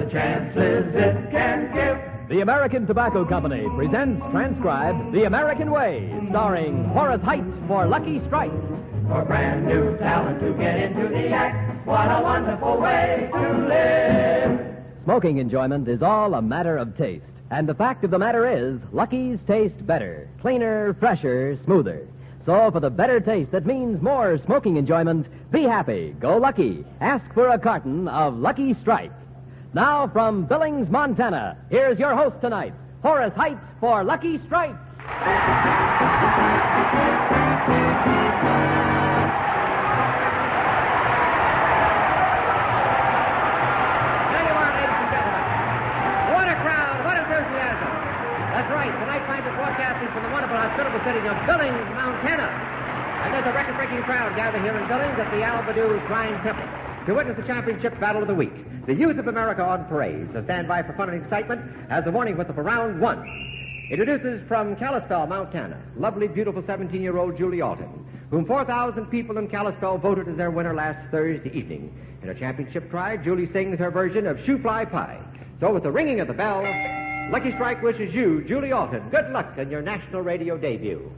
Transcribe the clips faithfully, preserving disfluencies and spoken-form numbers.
chances it can give. The American Tobacco Company presents transcribed The American Way, starring Horace Heidt for Lucky Strike. For brand new talent to get into the act, what a wonderful way to live. Smoking enjoyment is all a matter of taste. And the fact of the matter is, Lucky's taste better, cleaner, fresher, smoother. So for the better taste that means more smoking enjoyment, be happy, go Lucky. Ask for a carton of Lucky Strike. Now from Billings, Montana, here's your host tonight, Horace Heidt for Lucky Strike. That's right. Tonight finds us broadcasting from the wonderful hospitable city of Billings, Montana. And there's a record-breaking crowd gathered here in Billings at the Al-Badu Shrine Temple to witness the championship battle of the week. The youth of America on parade. So stand by for fun and excitement as the warning whistle for round one introduces from Kalispell, Montana, lovely, beautiful seventeen-year-old Julie Alton, whom four thousand people in Kalispell voted as their winner last Thursday evening. In her championship pride, Julie sings her version of Shoe Fly Pie. So with the ringing of the bell, Lucky Strike wishes you, Julie Alton, good luck on your national radio debut.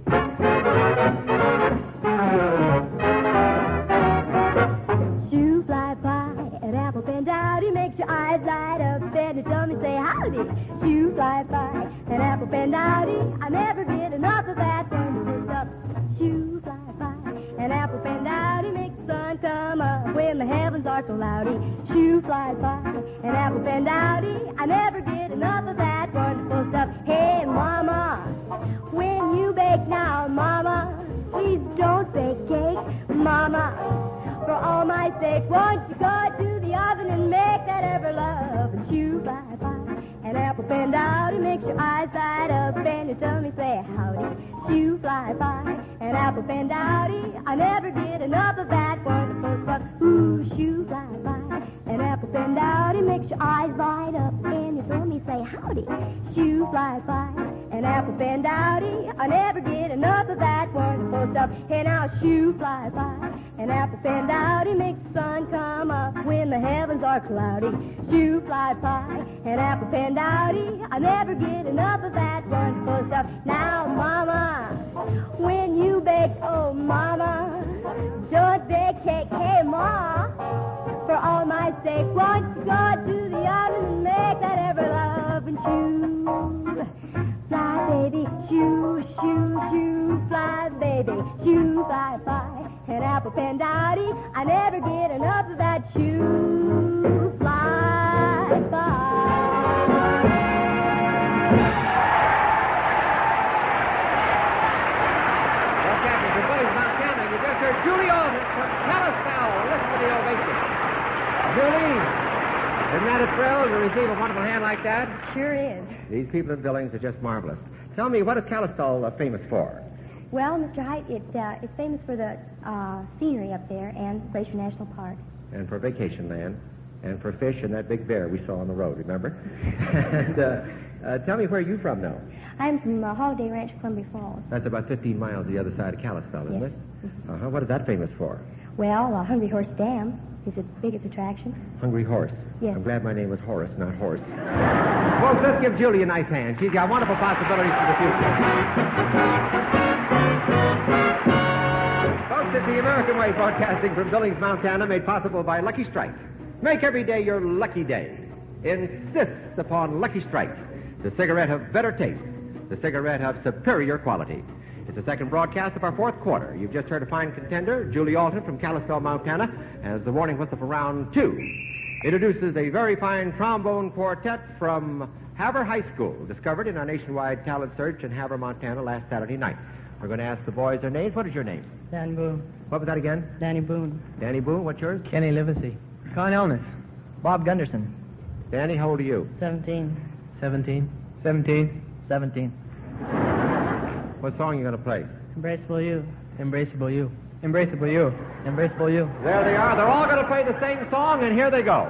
Shoe fly pie and apple pen dowdy makes your eyes light up. Then you tell me say howdy. Shoe fly pie and apple pen dowdy. I never get enough of that wonderful stuff. Shoe fly pie and apple pen dowdy makes the sun come up when the heavens are so cloudy. Shoe fly pie and apple pen dowdy. I never get enough of that wonderful stuff. Hey, Mama, when you bake now, Mama, please don't bake cake. Mama, for all my sake, won't you go to the oven and make that ever-loving shoe fly pie? An apple pen dowdy makes your eyes light up, and your tummy say howdy. Shoe fly pie, an apple pen dowdy, I never get enough of that wonderful stuff. Ooh, shoe fly pie, an apple pen dowdy makes your eyes light up, and your tummy say howdy. Shoe fly pie, an apple pen dowdy, I never get enough of that wonderful stuff. Hey now, shoe fly pie, an apple pen dowdy makes the sun come up when the heavens are cloudy. Shoe fly pie, an apple pen dowdy, I never get enough of that wonderful stuff. Now, Mama, when you bake, oh, Mama, don't bake cake. Hey, Ma, for all my sake, won't you go to the oven and make that ever-loving shoe fly, baby, shoe, shoe, shoe fly, baby, shoe fly pie, an apple pen dowdy, I never get enough of that shoe fly pie. Broadcasting from Billings, Montana, you just heard Julie Alton from Kalispell. Listen to the ovation. Julie, isn't that a thrill to receive a wonderful hand like that? Sure is. These people in Billings are just marvelous. Tell me, what is Kalispell uh, famous for? Well, Mister Height, it, uh, it's famous for the uh, scenery up there and Glacier National Park. And for vacation land, and for fish and that big bear we saw on the road, remember? and uh, uh, tell me, where are you from now? I'm from uh, Holiday Ranch, Columbia Falls. That's about fifteen miles the other side of Kalispell, isn't Yes. it? Uh-huh. What is that famous for? Well, uh, Hungry Horse Dam is its biggest attraction. Hungry Horse. Yes. I'm glad my name was Horace, not Horse. Folks, let's give Julie a nice hand. She's got wonderful possibilities for the future. Folks, it's the American Way, broadcasting from Billings, Montana, made possible by Lucky Strike. Make every day your lucky day. Insist upon Lucky Strike, the cigarette of better taste, the cigarette of superior quality. It's the second broadcast of our fourth quarter. You've just heard a fine contender, Julie Alton from Kalispell, Montana, as the warning whistle for round two introduces a very fine trombone quartet from Havre High School, discovered in our nationwide talent search in Havre, Montana last Saturday night. We're going to ask the boys their names. What is your name? Dan Boone. What was that again? Danny Boone. Danny Boone. What's yours? Kenny Livesey. Con Elnis. Bob Gunderson. Danny, how old are you? Seventeen. Seventeen. Seventeen. Seventeen. What song are you going to play? Embraceable You. Embraceable You. Embraceable You. Embraceable You. There they are. They're all going to play the same song, and here they go.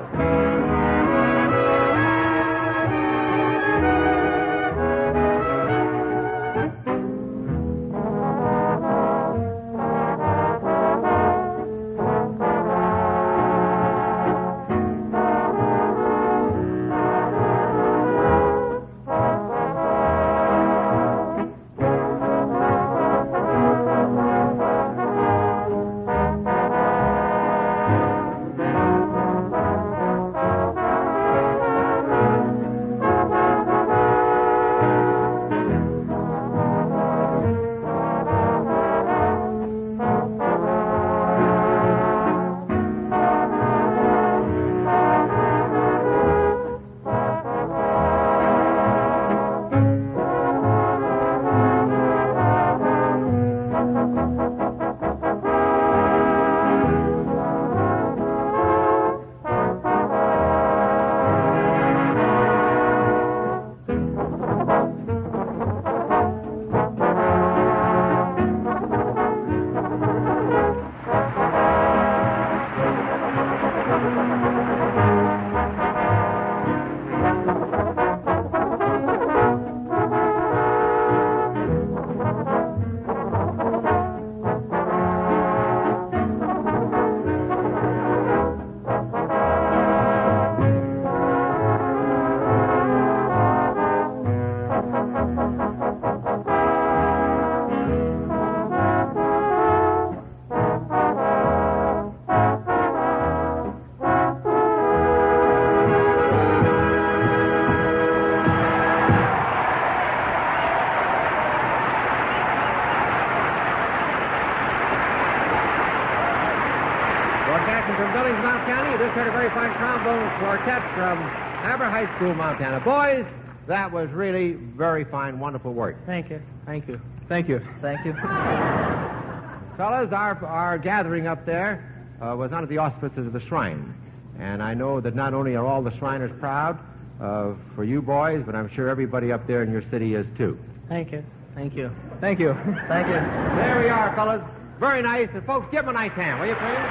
just heard a very fine trombone quartet from Havre High School, Montana. Boys, that was really very fine, wonderful work. Thank you. Thank you. Thank you. Thank you. Fellas, our, our gathering up there uh, was under the auspices of the Shrine. And I know that not only are all the Shriners proud uh, for you boys, but I'm sure everybody up there in your city is too. Thank you. Thank you. Thank you. Thank you. There we are, fellas. Very nice. And folks, give them a nice hand, will you, please?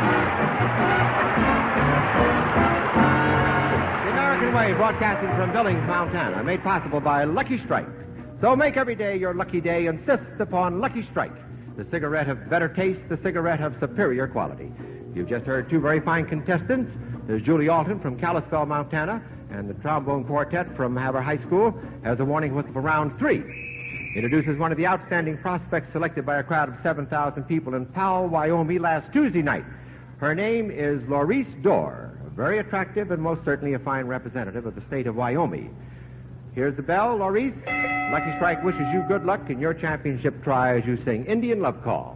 The American Way, broadcasting from Billings, Montana, made possible by Lucky Strike. So make every day your lucky day. Insist upon Lucky Strike, the cigarette of better taste, the cigarette of superior quality. You've just heard two very fine contestants. There's Julie Alton from Kalispell, Montana, and the trombone quartet from Havre High School has a warning whistle for round three. Introduces one of the outstanding prospects selected by a crowd of seven thousand people in Powell, Wyoming last Tuesday night. Her name is Laurice Dorr, very attractive and most certainly a fine representative of the state of Wyoming. Here's the bell, Laurice. Lucky Strike wishes you good luck in your championship try as you sing Indian Love Call.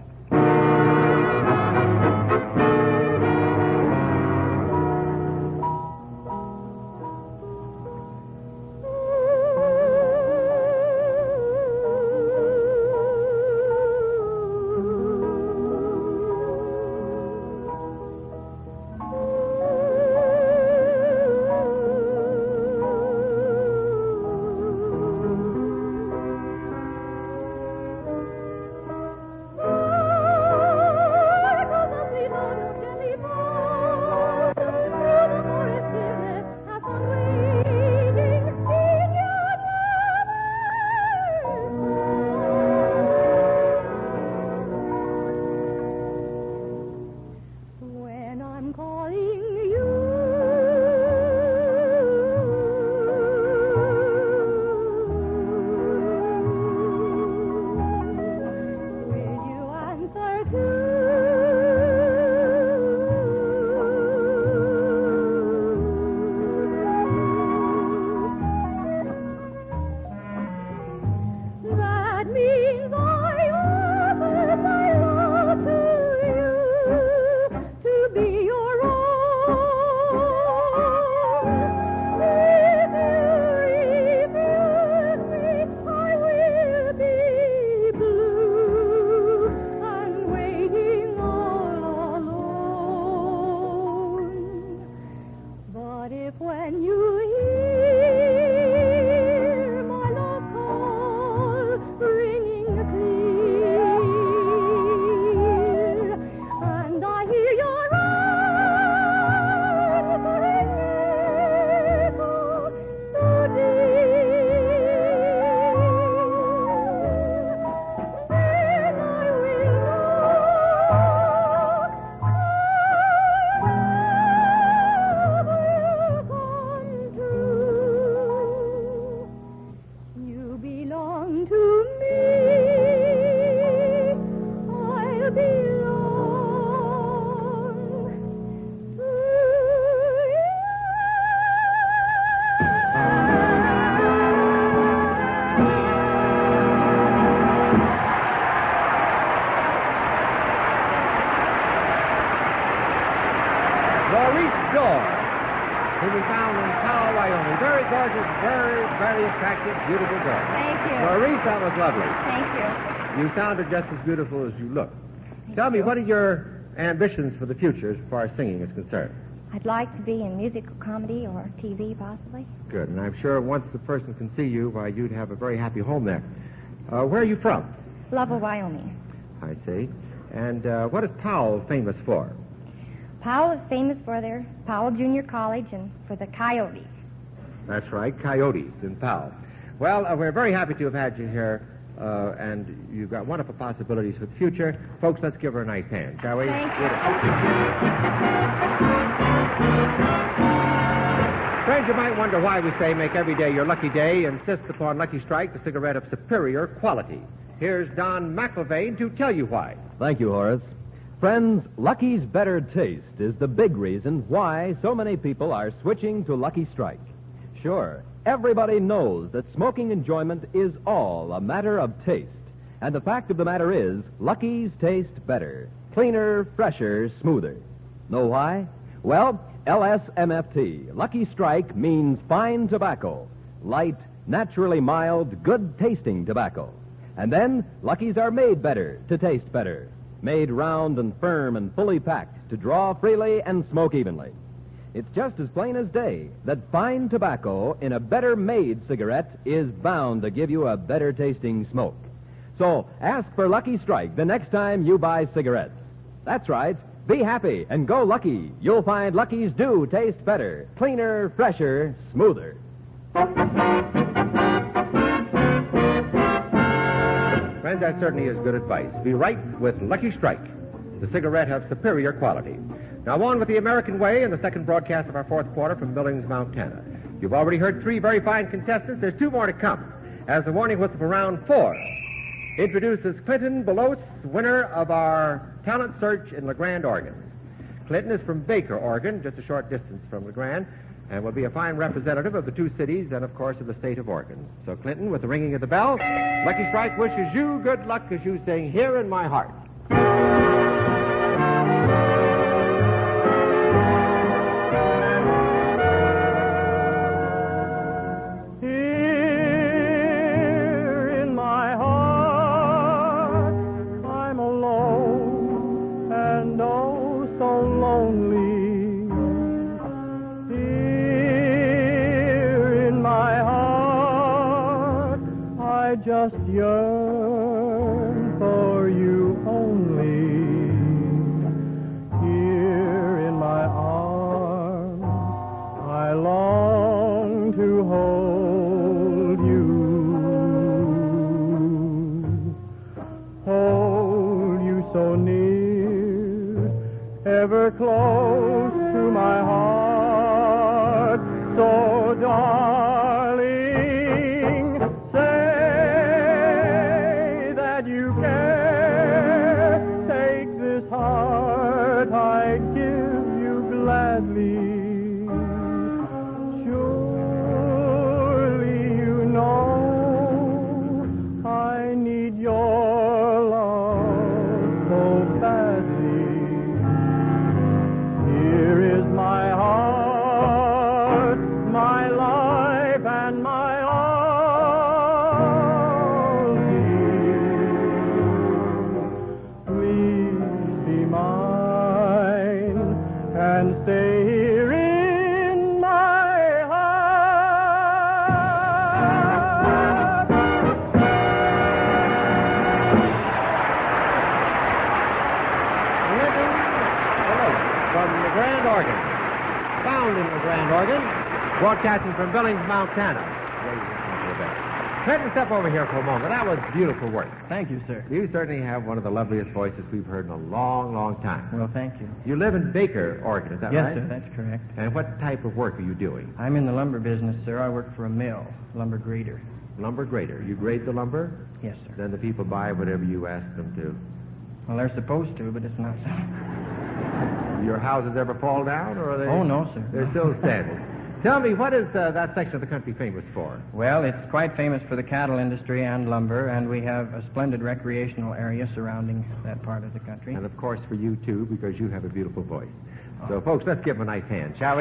who we found in Powell, Wyoming. Very gorgeous, very, very attractive, beautiful girl. Thank you. Maurice, that was lovely. Thank you. You sounded just as beautiful as you look. Thank Tell me, you. what are your ambitions for the future as far as singing is concerned? I'd like to be in musical comedy or T V, possibly. Good, and I'm sure once the person can see you, why, you'd have a very happy home there. Uh, where are you from? Lovell, Wyoming. I see. And uh, what is Powell famous for? Powell is famous for their Powell Junior College and for the Coyotes. That's right, Coyotes in Powell. Well, uh, we're very happy to have had you here, uh, and you've got wonderful possibilities for the future. Folks, let's give her a nice hand, shall we? Thank you. Friends, you might wonder why we say make every day your lucky day. Insist upon Lucky Strike, the cigarette of superior quality. Here's Don McIlvaine to tell you why. Thank you, Horace. Friends, Lucky's better taste is the big reason why so many people are switching to Lucky Strike. Sure, everybody knows that smoking enjoyment is all a matter of taste. And the fact of the matter is, Lucky's taste better, cleaner, fresher, smoother. Know why? Well, L S M F T, Lucky Strike, means fine tobacco. Light, naturally mild, good-tasting tobacco. And then, Luckies are made better to taste better. Made round and firm and fully packed to draw freely and smoke evenly. It's just as plain as day that fine tobacco in a better-made cigarette is bound to give you a better-tasting smoke. So, ask for Lucky Strike the next time you buy cigarettes. That's right. Be happy and go Lucky. You'll find Luckies do taste better, cleaner, fresher, smoother. Friends, that certainly is good advice. Be right with Lucky Strike. The cigarette has superior quality. Now on with the American Way in the second broadcast of our fourth quarter from Billings, Montana. You've already heard three very fine contestants. There's two more to come. As the warning whistle for round four introduces Clinton Belos, winner of our talent search in LeGrand, Oregon. Clinton is from Baker, Oregon, just a short distance from LeGrand, and will be a fine representative of the two cities and, of course, of the state of Oregon. So, Clinton, with the ringing of the bell, Lucky Strike wishes you good luck as you sing Here in My Heart. Just yearn for you only. Here in my arms, I long to hold you. Hold you so near, ever close to my heart. So darling, I give you gladly. Surely you know I need your love so badly. Here is my heart, my life, and my all, dear. Please be mine and stay here in my heart. Clinton Belos from LeGrand, Oregon. Found in LeGrand, Oregon, broadcasting from Billings, Montana. Clinton, step over here for a moment. That was beautiful work. Thank you, sir. You certainly have one of the loveliest voices we've heard in a long, long time. Well, thank you. You live in Baker, Oregon, is that yes, right? Yes, sir, that's correct. And what type of work are you doing? I'm in the lumber business, sir. I work for a mill, lumber grader. Lumber grader. You grade the lumber? Yes, sir. Then the people buy whatever you ask them to. Well, they're supposed to, but it's not so. Your houses ever fall down, or are they? Oh, no, sir. They're still standing. Tell me, what is uh, that section of the country famous for? Well, it's quite famous for the cattle industry and lumber, and we have a splendid recreational area surrounding that part of the country. And, of course, for you, too, because you have a beautiful voice. Oh. So, folks, let's give him a nice hand, shall we?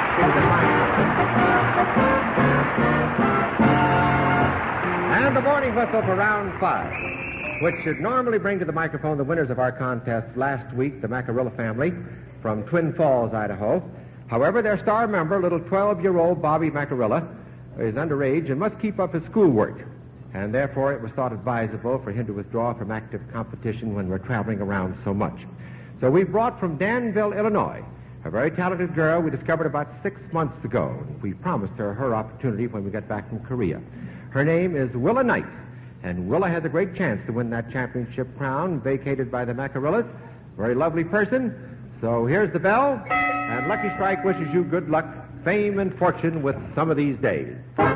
And the morning whistle for round five, which should normally bring to the microphone the winners of our contest last week, the Macarilla family from Twin Falls, Idaho. However, their star member, little twelve-year-old Bobby Macarilla, is underage and must keep up his schoolwork. And therefore, it was thought advisable for him to withdraw from active competition when we're traveling around so much. So we brought from Danville, Illinois, a very talented girl we discovered about six months ago. We promised her her opportunity when we get back from Korea. Her name is Willa Knight, and Willa has a great chance to win that championship crown vacated by the Macarillas. Very lovely person. So here's the bell. And Lucky Strike wishes you good luck, fame, and fortune with some of these days.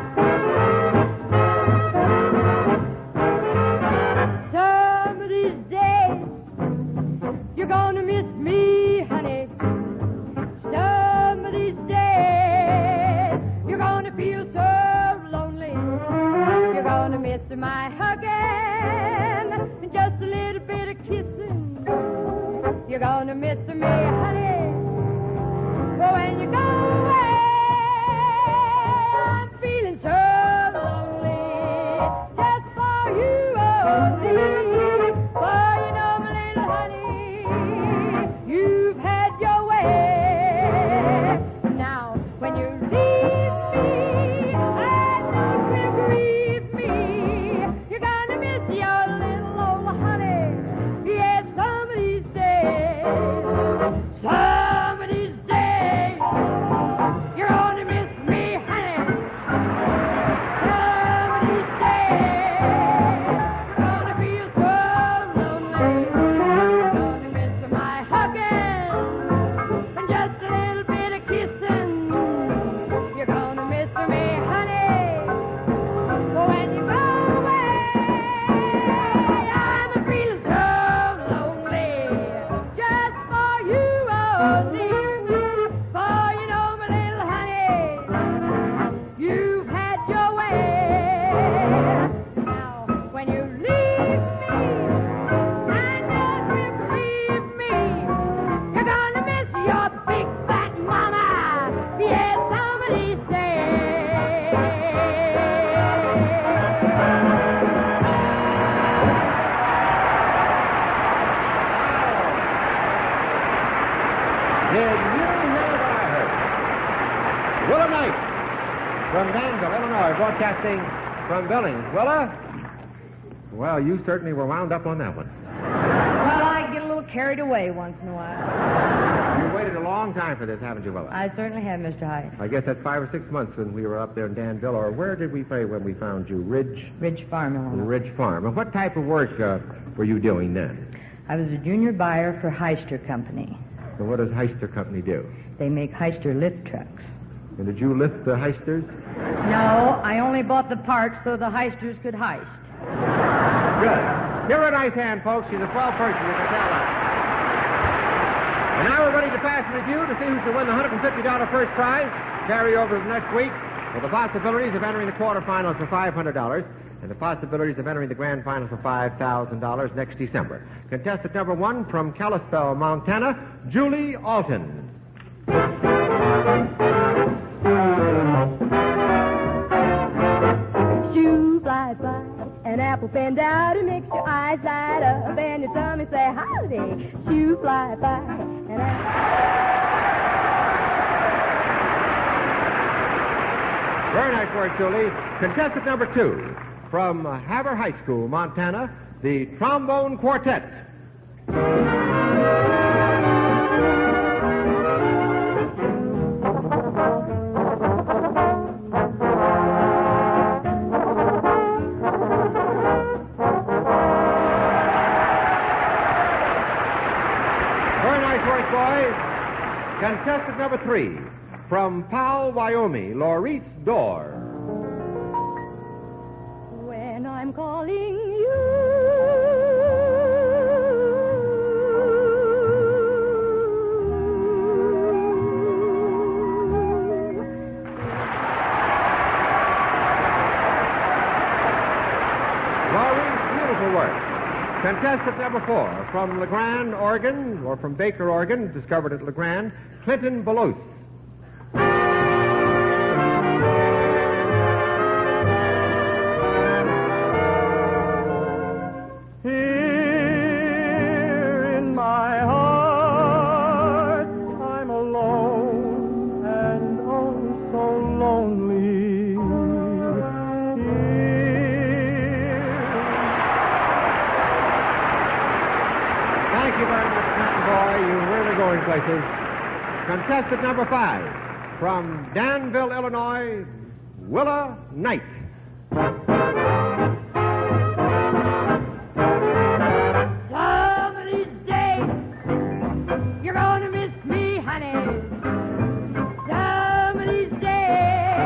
Some of these days, you're gonna miss me, honey. Some of these days, you're gonna feel so lonely. You're gonna miss my hugging, and just a little bit of kissing. You're gonna miss me, honey. But when you go away, I'm feeling so lonely. Just for you only. For you know, my little honey, you've had your way. Now, when you leave me, I know it will grieve me. You're gonna miss your little old honey. Yes, some of these days, some of these days, you're gonna miss me, honey. Some of these days, you're gonna feel so lonely. You're gonna miss my hugging and just a little bit of kissing. You're gonna miss me, honey. But when you go away, I'm feeling so lonely. Just for you only. For you know, my little honey, you've had your way. Now, when you leave me, I know it will grieve me. You're gonna miss your big fat mama. Yes, some of these days. Did you hear what I heard? Willa Knight from Danville, Illinois, broadcasting from Billings. Willa? Well, you certainly were wound up on that one. Well, I get a little carried away once in a while. You waited a long time for this, haven't you, Willa? I certainly have, Mister Hyatt. I guess that's five or six months when we were up there in Danville. Or where did we play when we found you? Ridge? Ridge Farm, Illinois. Ridge Farm. And what type of work uh, were you doing then? I was a junior buyer for Heister Company. And what does Heister Company do? They make Heister lift trucks. And did you lift the Heisters? No, I only bought the parts so the Heisters could heist. Good. Give her a nice hand, folks. She's a swell person, you can tell that. And now we're ready to pass the review to see who's to win the one hundred fifty dollars first prize, carry over to next week, with the possibilities of entering the quarterfinals for five hundred dollars and the possibilities of entering the grand final for five thousand dollars next December. Contestant number one from Kalispell, Montana, Julie Alton. Shoe fly by, an apple bend out, it makes your eyes light up, and your tummy say howdy. Shoe fly by, an apple. Very nice work, Julie. Contestant number two from Havre High School, Montana, the Trombone Quartet. Contestant number three, from Powell, Wyoming, Laurice Dorr. When I'm calling you, Laurice, beautiful work. Contestant number four, from LeGrand, Oregon, or from Baker, Oregon, discovered at LeGrand, Clinton Belos. Here in my heart, I'm alone and oh so lonely. Thank you very much, Clinton Boy. You're really going places. Contestant number five, from Danville, Illinois, Willa Knight. some of these days, you're gonna miss me, honey. Some of these days.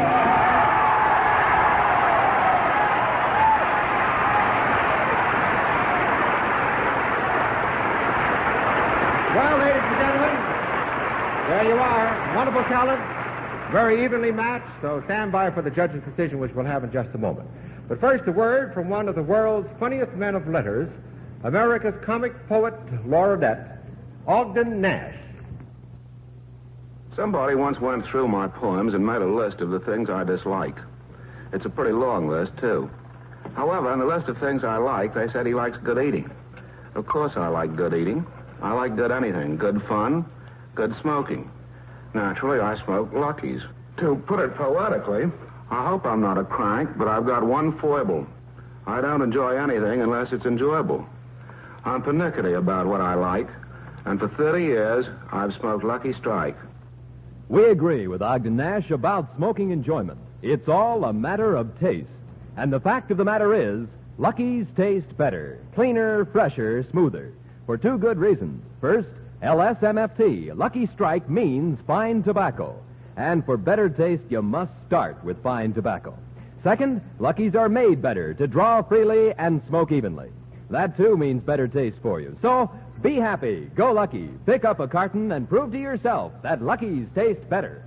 Well, ladies and gentlemen, there you are. Wonderful talent, very evenly matched, so stand by for the judge's decision, which we'll have in just a moment. But first, a word from one of the world's funniest men of letters, America's comic poet laureate, Ogden Nash. Somebody once went through my poems and made a list of the things I dislike. It's a pretty long list, too. However, on the list of things I like, they said he likes good eating. Of course I like good eating. I like good anything. Good fun, good smoking. Naturally, I smoke Lucky's. To put it poetically, I hope I'm not a crank, but I've got one foible. I don't enjoy anything unless it's enjoyable. I'm pernickety about what I like, and for thirty years, I've smoked Lucky Strike. We agree with Ogden Nash about smoking enjoyment. It's all a matter of taste. And the fact of the matter is, Lucky's taste better, cleaner, fresher, smoother. For two good reasons. First, L S M F T, Lucky Strike, means fine tobacco. And for better taste, you must start with fine tobacco. Second, Lucky's are made better to draw freely and smoke evenly. That, too, means better taste for you. So, be happy. Go Lucky. Pick up a carton and prove to yourself that Lucky's taste better.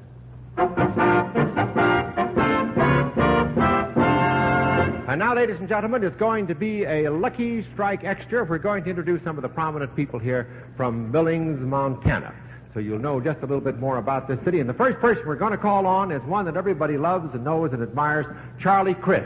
And now, ladies and gentlemen, it's going to be a Lucky Strike Extra. We're going to introduce some of the prominent people here from Billings, Montana. So you'll know just a little bit more about this city. And the first person we're going to call on is one that everybody loves and knows and admires, Charlie Crist.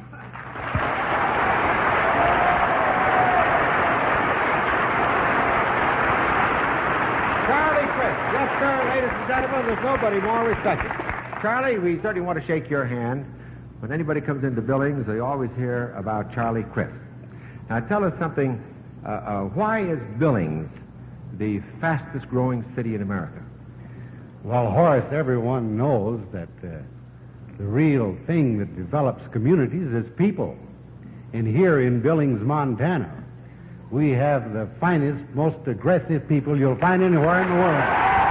Charlie Crist. Yes, sir, ladies and gentlemen, there's nobody more respected. Charlie, we certainly want to shake your hand. When anybody comes into Billings, they always hear about Charlie Crist. Now, tell us something. Uh, uh, why is Billings the fastest growing city in America? Well, Horace, everyone knows that uh, the real thing that develops communities is people. And here in Billings, Montana, we have the finest, most aggressive people you'll find anywhere in the world.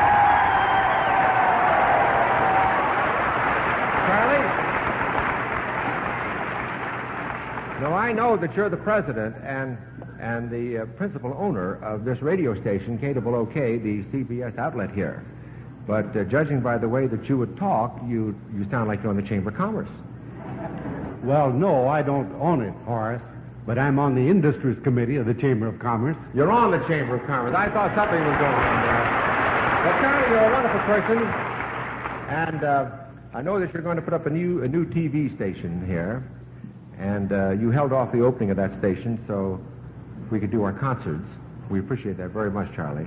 Charlie? Now, I know that you're the president and and the uh, principal owner of this radio station, K O O K, the C B S outlet here. But uh, judging by the way that you would talk, you you sound like you're on the Chamber of Commerce. Well, no, I don't own it, Horace, but I'm on the Industries Committee of the Chamber of Commerce. You're on the Chamber of Commerce. I thought something was going on there. But Charlie, you're a wonderful person, and uh, I know that you're going to put up a new a new T V station here, and uh, you held off the opening of that station, so we could do our concerts. We appreciate that very much, Charlie.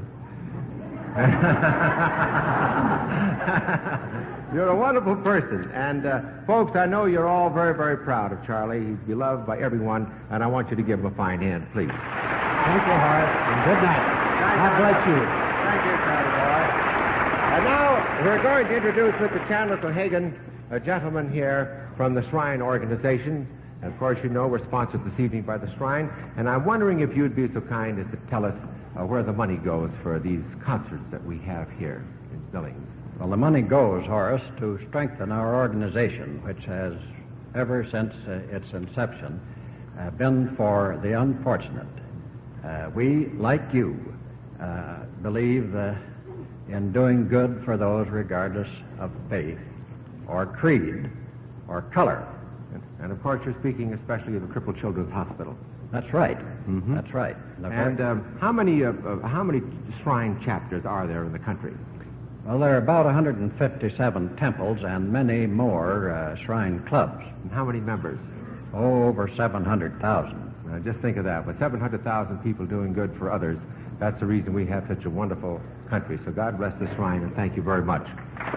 You're a wonderful person. And, uh, folks, I know you're all very, very proud of Charlie. He's beloved by everyone, and I want you to give him a fine hand, please. Thank you, Horace, and good night. God bless you. Thank you, Charlie boy. And now we're going to introduce Mister Chandler Cohagen, a gentleman here from the Shrine Organization. And of course, you know we're sponsored this evening by the Shrine, and I'm wondering if you'd be so kind as to tell us uh, where the money goes for these concerts that we have here in Billings. Well, the money goes, Horace, to strengthen our organization, which has, ever since uh, its inception, uh, been for the unfortunate. Uh, we, like you, uh, believe uh, in doing good for those regardless of faith or creed or color. And, of course, you're speaking especially of the Crippled Children's Hospital. That's right. Mm-hmm. That's right. The and um, how many uh, uh, how many Shrine chapters are there in the country? Well, there are about one hundred fifty-seven temples and many more uh, Shrine clubs. And how many members? Oh, over seven hundred thousand. Uh, just think of that. With seven hundred thousand people doing good for others, that's the reason we have such a wonderful country. So God bless the Shrine, and thank you very much.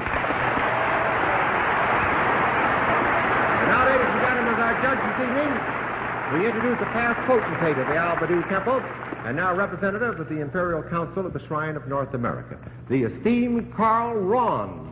Now, ladies and gentlemen, as our judge this evening, we introduce the past potentate of the Al-Badu Temple, and now representative of the Imperial Council of the Shrine of North America, the esteemed Carl Rond.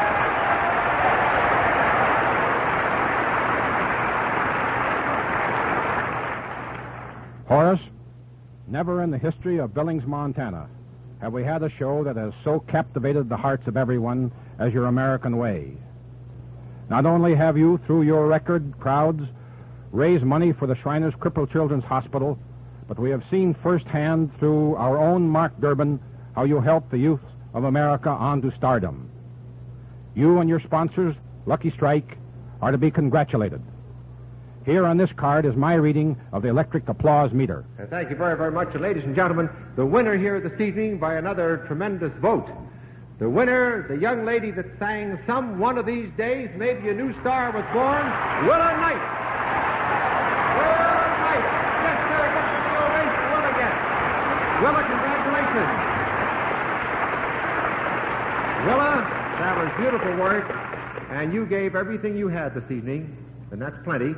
Horace, never in the history of Billings, Montana, have we had a show that has so captivated the hearts of everyone as your American Way. Not only have you, through your record crowds, raised money for the Shriners Crippled Children's Hospital, but we have seen firsthand through our own Mark Durbin how you helped the youth of America on to stardom. You and your sponsors, Lucky Strike, are to be congratulated. Here on this card is my reading of the electric applause meter. And thank you very, very much. And ladies and gentlemen, the winner here this evening by another tremendous vote The winner, the young lady that sang Some One of These Days, Maybe a New Star Was Born, Willa Knight. Willa Knight. Yes, sir. This is the ovation for Willa again. Willa, congratulations. Willa, that was beautiful work, and you gave everything you had this evening, and that's plenty.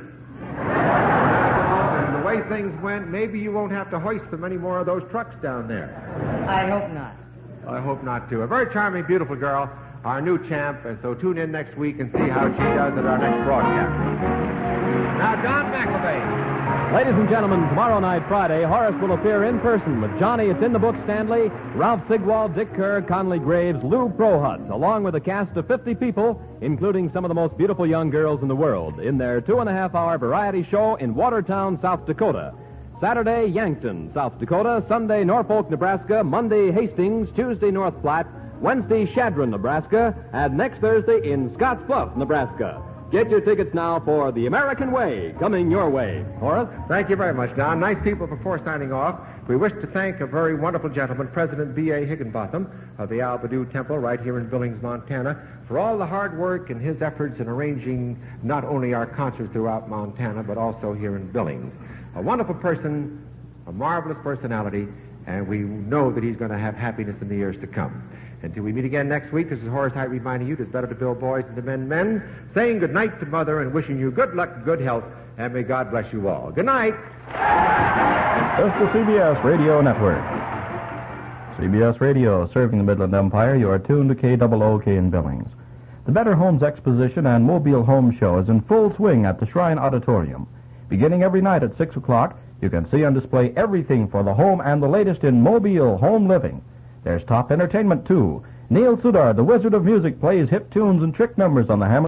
And the way things went, maybe you won't have to hoist so many more of those trucks down there. I hope not. I hope not, too. A very charming, beautiful girl, our new champ, and so tune in next week and see how she does at our next broadcast. Now, Don McElvey. Ladies and gentlemen, tomorrow night, Friday, Horace will appear in person with Johnny It's in the Book Stanley, Ralph Sigwald, Dick Kerr, Conley Graves, Lou Prohut, along with a cast of fifty people, including some of the most beautiful young girls in the world, in their two-and-a-half-hour variety show in Watertown, South Dakota. Saturday, Yankton, South Dakota. Sunday, Norfolk, Nebraska. Monday, Hastings. Tuesday, North Platte. Wednesday, Chadron, Nebraska. And next Thursday in Scottsbluff, Nebraska. Get your tickets now for The American Way, coming your way. Horace? Thank you very much, Don. Nice people. Before signing off, we wish to thank a very wonderful gentleman, President B A Higginbotham of the Al Badu Temple right here in Billings, Montana, for all the hard work and his efforts in arranging not only our concerts throughout Montana, but also here in Billings. A wonderful person, a marvelous personality, and we know that he's going to have happiness in the years to come. Until we meet again next week, this is Horace Height reminding you it is better to build boys than to mend men, saying good night to Mother and wishing you good luck and good health, and may God bless you all. Good night. This is the C B S Radio Network. C B S Radio, serving the Midland Empire. You are tuned to K O O K in Billings. The Better Homes Exposition and Mobile Home Show is in full swing at the Shrine Auditorium. Beginning every night at six o'clock, you can see on display everything for the home and the latest in mobile home living. There's top entertainment, too. Neil Sudar, the Wizard of Music, plays hit tunes and trick numbers on the Hammond